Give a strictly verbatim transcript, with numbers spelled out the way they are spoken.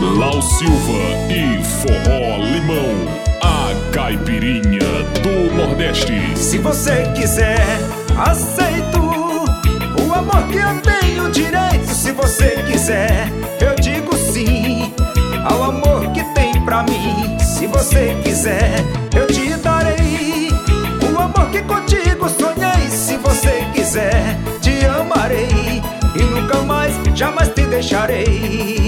Lau Silva e Forró Limão, a caipirinha do Nordeste. Se você quiser, aceito o amor que eu tenho direito. Se você quiser, eu digo sim ao amor que tem pra mim. Se você quiser, eu te darei o amor que contigo sonhei. Se você quiser, te amarei e nunca mais, jamais te deixarei.